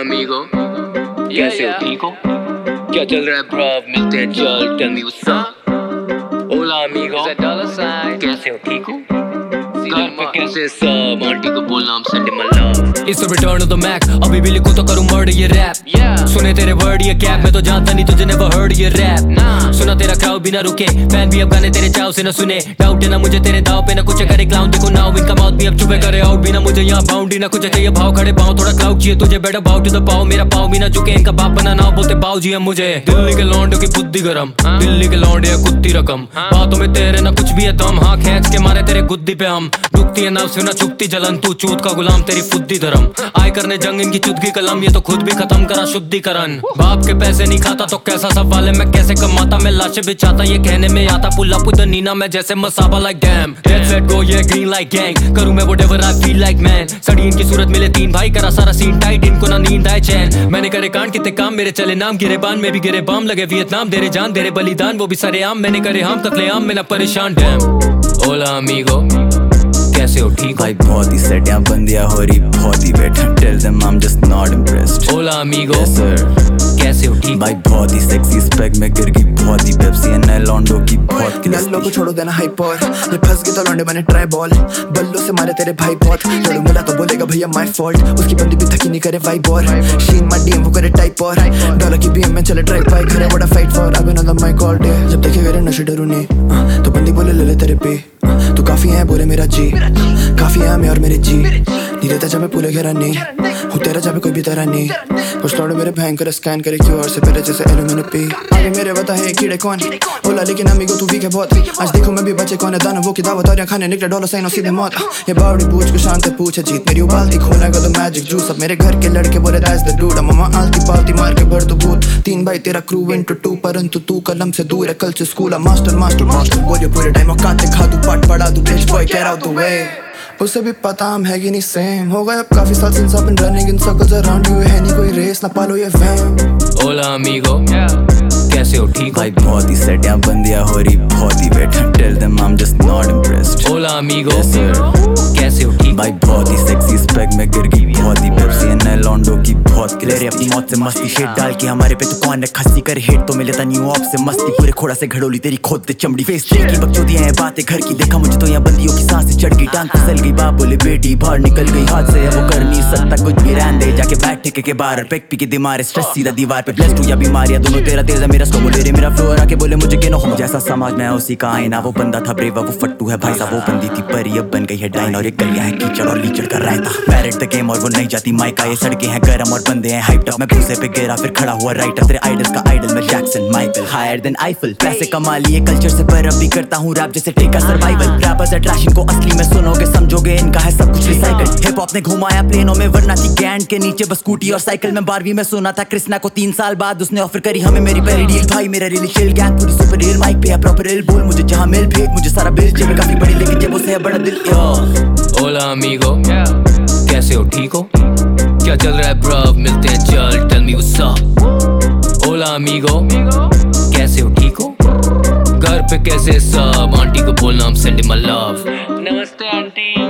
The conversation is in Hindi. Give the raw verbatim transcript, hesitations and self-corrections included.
अमीगो, कैसे हो, ठीक हो? क्या चल रहा है ब्रव, मिलते हैं चल, टेल मी व्हाट्स अप। ओला अमीगो, कैसे हो, ठीक हो? घर पे कैसे सब, आंटी को बोलना हम send my love. It's the return of the Mack, अभी भी लिखूं तो करूं मर्ड ये रैप। सुने तेरे वर्ड ये कैप, मैं तो जानता नहीं तुझे नेवर हर्ड ये रैप। सुना तेरा क्राउड भी ना रुके, फैन भी अब गाने तेरे चाव से ना सुने। डाउट है ना मुझे तेरे दाव पे, ना कुछ करे क्लाउन, देखो नाउ इनका माउथ भी अब चुपे करे आउट भी ना मुझे यहाँ बाउंड्री ना कुछ चाहिए भाव खड़े पाओ, थोड़ा क्लाउड चाहिए तुझे बेटर बाउ टू द पाओ, मेरा पाओ भी ना झुके, इनका बाप बना ना बोलते बाऊ जी है मुझे। दिल्ली के लौंडे की बुद्धि गरम, दिल्ली के लौंडे है कुत्ती रकम, बातों में तेरे ना कुछ भी है दम, हाँ खींच के मारे तेरे गुद्दी पे हम। दुखती है नव से ना चुकती जलन, तू चूत का गुलाम तेरी फुद्दी धर्म, आय करने जंग इनकी चुदगी कलम, ये तो खुद भी खत्म करा शुद्धिकरण। बाप के पैसे नहीं खाता तो कैसा सवाल है, मैं कैसे कमाता, मैं लाशें बिछाता ये कहने में आता, pull up with the Neena मैं जैसे Masaba like damn, let's let go ये ग्रीन लाइक गैंग, करूं मैं whatever I feel like man. सड़ी इनकी सूरत मिले तीन भाई, करा सारा सीन टाइट, इनको ना नींद आए चैन, मैंने करे कांड कितने काम, मेरे चले नाम गिरे बान में भी गिरे बाम, लगे वियतनाम देरे जान देरे बलिदान, वो भी सरेआम, मैंने करे हम कत्लेआम में ना परेशान डैम। ओला अमीगो, कैसे हो, ठीक भाई बहुत ही सेटियां बंदियां हो रही, बहुत ही wait, tell them I am just not impressed. ओला अमीगो, यस सर, कैसे हो, ठीक भाई बहुत ही सेक्सी स्पेक में गिर गई, बहुत ही पेप्सी एंड लॉन्डो की बहुत नल्लो को छोड़ो देना हाइप और ये फंस गए तो लौंडे बने ट्राई बॉल, बल्लो से मारे तेरे भाई बहुत, लड़ू मिला तो बोलेगा भैया माय फॉल्ट, उसकी बंदी भी थकी नहीं करे वाइब और शीन माय डीएम वो करे टाइप और डॉलर की बीएम में चले ड्राइव बाइक करे व्हाट अ फाइट फॉर, अब in the my call day, जब देखे मेरे नशे डरू नहीं तो बंदी बोले ले ले तेरे पे, तू काफी है बोले मेरा जी, काफी है मैं और मेरे जी, नहीं रहता जब मैं पूरे घेरा नहीं हूँ तेरा, जब कोई भी तेरा नहीं, कुछ लौड़े मेरे भयंकर स्कैन करे क्यूआर से पहले जैसे एलो मैंने पी, आगे मेरे बता है कीड़े कौन, ओला लेकिन अमीगो तू वीक है बहुत, आज देखो मैं भी बचे कौन है, दानव वो की दावत और यहाँ खाने निकले डॉलर साइन और सीधे मौत, ये बावड़ी पूछ को शांत है पूछे जीत, मेरी उबालती खोला का तो मैजिक जूस, अब मेरे घर के लड़के बोले दैट्स द डूड, मम्मा आलती पालती मार के भर तो भूत, तीन भाई तेरा क्रू इनटू टू, परंतु तू कलम से दूर है, कल से स्कूल मास्टर मास्टर मास्टर बोलियो पूरे टाइम औकाते खा तू पाट पड़ा तू bitch boy get out the way, उसे भी पता हम है कि नहीं सेम, हो गए अब काफी साल since I've been running in circles around you, है नहीं कोई रेस ना पालो ये वैम। ओला अमीगो, कैसे हो, ठीक भाई बहुत ही सेटियां बंदियां हो रही, बहुत ही wait, tell them I am just not impressed. ओला अमीगो, यस सर, कैसे हो, ठीक भाई बहुत ही सेक्सी स्पेक में गिर गई, बहुत ही पेप्सी एंड लॉन्डो की बहुत क्लियर, अपनी मौत से मस्ती शेड डाल के हमारे पे तो कौन है खस्सी कर हेट, तो मिले था न्यू ऑफ से मस्ती, पूरे खोड़ा से घड़ोली तेरी खोद दे चमड़ी, फेस की बकचोदियां हैं बातें घर की, देखा मुझे तो यहाँ बंदियों की सांसें चढ़ गई, टांग फिसल गई, बाप बोले बेटी बाहर निकल गई, हाथ से वो कर नहीं सकता कुछ भी, रहने दे जाके बैठ ठेके के बाहर, पेक पी के दिमाग स्ट्रेस सीधा दीवार पे, ब्लेस्ड हूं या बीमारियां दोनों तेरा तेज है, मेरा स्को बोले रे मेरा फ्लो आके बोले मुझे के नो हो, जैसा समाज में उसी का आईना, वो बंदा था ब्रेवा वो फट्टू है भाई साहब, वो बंदी थी परी अब बन गई है डाइन, और ये गलियां है कीचड़ और लीचड़ कर रहता, पैरेट द गेम और वो नहीं जाती माइका, ये सड़कें हैं गरम और बंदे हैं हाइप्ड अप, मैं भूसे पे गिरा फिर खड़ा हुआ राइटर, तेरे आइडल्स का आइडल मैं Jackson Michael, higher than Eiffel, पैसे कमा लिए कल्चर से पर अब भी करता हूँ रैप जैसे ठेका सर्वाइवल, रैपर्स अट्रैक्शन को असली में सुनोगे समझोगे इनका है सब कुछ रिसाइकल, हिप हॉप ने घुमाया प्लेनों में वरना थी गैंड के नीचे बस स्कूटी और साइकिल, में बारहवीं में सुना था कृष्णा को तीन साल बाद उसने ऑफर करी हमें मेरी पहली डील, भाई मेरा रियल चिल गैंग पूरी सुपर रियल, माइक पे है प्रॉपर रियल, बोल मुझे जहां मिल भेज मुझे सारा बिल, जेब काफी बड़ी लेकिन जेबों से है बड़ा दिल। ओला अमीगो, कैसे हो, ठीक हो? क्या चल रहा है ब्रव, मिलते हैं चल, टेल मी व्हाट्स अप। ओला अमीगो, कैसे हो, ठीक हो? घर पे कैसे सब, आंटी को बोलना हम सेंड माय लव। नमस्ते आंटी।